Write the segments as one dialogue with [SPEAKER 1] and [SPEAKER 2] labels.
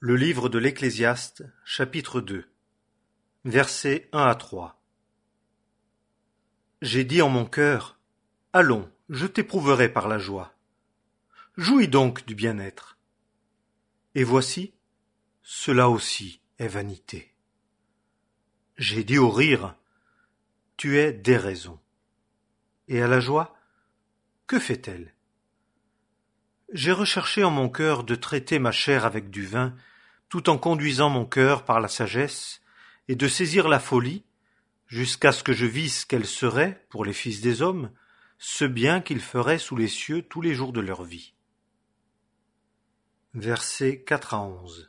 [SPEAKER 1] Le livre de l'Ecclésiaste, chapitre 2, versets 1 à 3. J'ai dit en mon cœur, allons, je t'éprouverai par la joie. Jouis donc du bien-être. Et voici, cela aussi est vanité. J'ai dit au rire, tu es déraison. Et à la joie, que fait-elle? J'ai recherché en mon cœur de traiter ma chair avec du vin, tout en conduisant mon cœur par la sagesse, et de saisir la folie, jusqu'à ce que je visse quel serait, pour les fils des hommes, ce bien qu'ils feraient sous les cieux tous les jours de leur vie. Versets 4 à 11.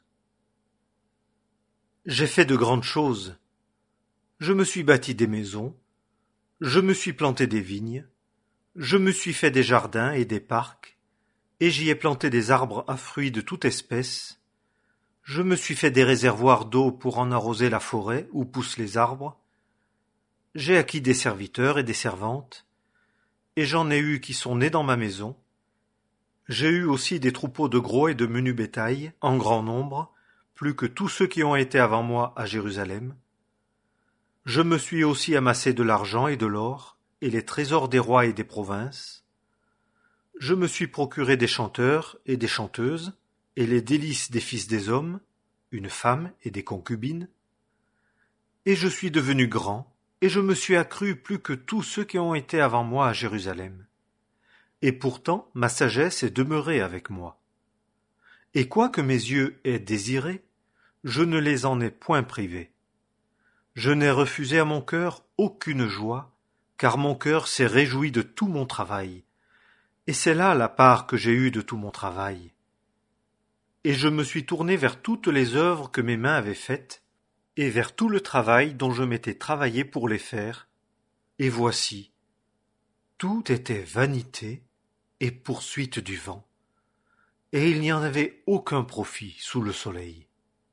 [SPEAKER 1] J'ai fait de grandes choses. Je me suis bâti des maisons, je me suis planté des vignes, je me suis fait des jardins et des parcs, et j'y ai planté des arbres à fruits de toute espèce. Je me suis fait des réservoirs d'eau pour en arroser la forêt où poussent les arbres. J'ai acquis des serviteurs et des servantes, et j'en ai eu qui sont nés dans ma maison. J'ai eu aussi des troupeaux de gros et de menu bétail, en grand nombre, plus que tous ceux qui ont été avant moi à Jérusalem. Je me suis aussi amassé de l'argent et de l'or, et les trésors des rois et des provinces. Je me suis procuré des chanteurs et des chanteuses, et les délices des fils des hommes, une femme et des concubines. Et je suis devenu grand, et je me suis accru plus que tous ceux qui ont été avant moi à Jérusalem. Et pourtant ma sagesse est demeurée avec moi. Et quoique mes yeux aient désiré, je ne les en ai point privés. Je n'ai refusé à mon cœur aucune joie, car mon cœur s'est réjoui de tout mon travail, et c'est là la part que j'ai eue de tout mon travail. Et je me suis tourné vers toutes les œuvres que mes mains avaient faites, et vers tout le travail dont je m'étais travaillé pour les faire, et voici, tout était vanité et poursuite du vent, et il n'y en avait aucun profit sous le soleil.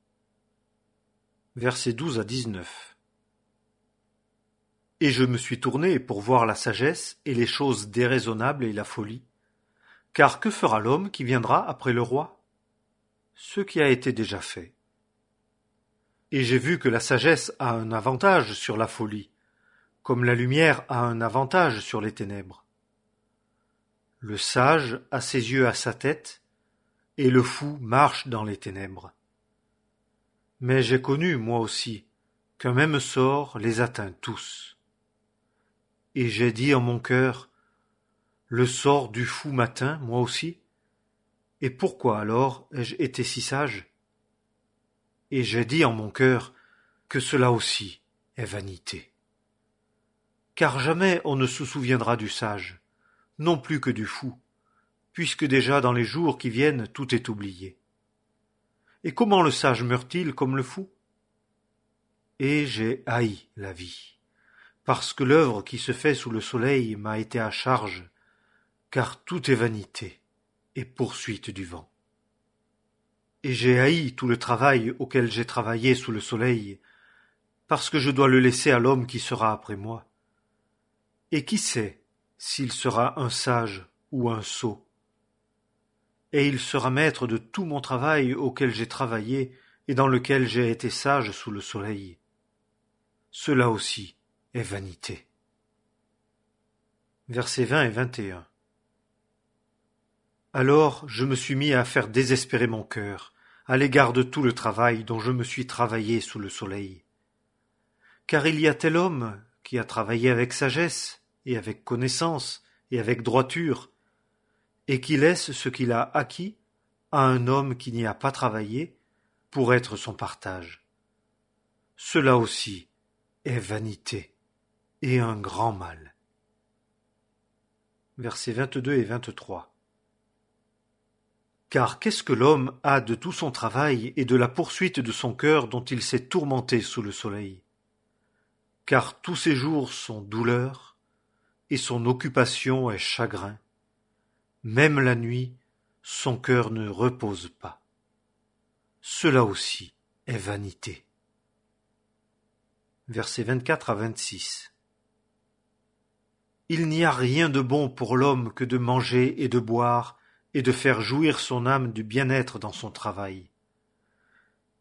[SPEAKER 1] Versets 12 à 19. Et je me suis tourné pour voir la sagesse et les choses déraisonnables et la folie, car que fera l'homme qui viendra après le roi? Ce qui a été déjà fait. Et j'ai vu que la sagesse a un avantage sur la folie, comme la lumière a un avantage sur les ténèbres. Le sage a ses yeux à sa tête, et le fou marche dans les ténèbres. Mais j'ai connu, moi aussi, qu'un même sort les atteint tous. Et j'ai dit en mon cœur, le sort du fou m'atteint, moi aussi. Et pourquoi alors ai-je été si sage? Et j'ai dit en mon cœur que cela aussi est vanité. Car jamais on ne se souviendra du sage, non plus que du fou, puisque déjà dans les jours qui viennent tout est oublié. Et comment le sage meurt-il comme le fou? Et j'ai haï la vie, parce que l'œuvre qui se fait sous le soleil m'a été à charge, car tout est vanité et poursuite du vent. Et j'ai haï tout le travail auquel j'ai travaillé sous le soleil, parce que je dois le laisser à l'homme qui sera après moi. Et qui sait s'il sera un sage ou un sot? Et il sera maître de tout mon travail auquel j'ai travaillé et dans lequel j'ai été sage sous le soleil. Cela aussi est vanité. Versets 20 et 21. Alors je me suis mis à faire désespérer mon cœur, à l'égard de tout le travail dont je me suis travaillé sous le soleil. Car il y a tel homme qui a travaillé avec sagesse, et avec connaissance, et avec droiture, et qui laisse ce qu'il a acquis à un homme qui n'y a pas travaillé, pour être son partage. Cela aussi est vanité, et un grand mal. Versets 22 et 23. Car qu'est-ce que l'homme a de tout son travail et de la poursuite de son cœur dont il s'est tourmenté sous le soleil? Car tous ses jours sont douleur, et son occupation est chagrin. Même la nuit, son cœur ne repose pas. Cela aussi est vanité. Versets 24 à 26. Il n'y a rien de bon pour l'homme que de manger et de boire, et de faire jouir son âme du bien-être dans son travail.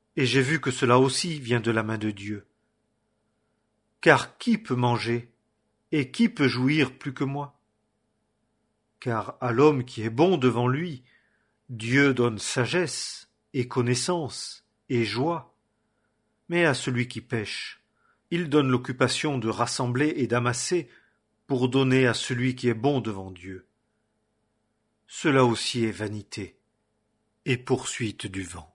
[SPEAKER 1] et j'ai vu que cela aussi vient de la main de Dieu. Car qui peut manger, et qui peut jouir plus que moi? Car à l'homme qui est bon devant lui, Dieu donne sagesse, et connaissance, et joie. Mais à celui qui pêche, il donne l'occupation de rassembler et d'amasser pour donner à celui qui est bon devant Dieu. Cela aussi est vanité et poursuite du vent.